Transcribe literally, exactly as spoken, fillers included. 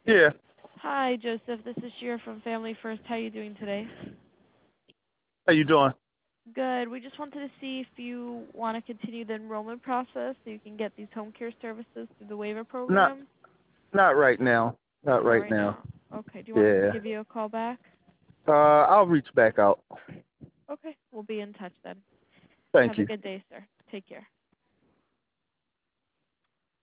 Yeah. Hi, Joseph. This is Shira from Family First. How are you doing today? How you doing? Good. We just wanted to see if you want to continue the enrollment process so you can get these home care services through the waiver Not program. not right now. Not Not right right now. now. Okay. Do you want us to Yeah. give you a call back? Uh, I'll reach back out. Okay. We'll be in touch then. Thank Have a you. good day, sir. Take care.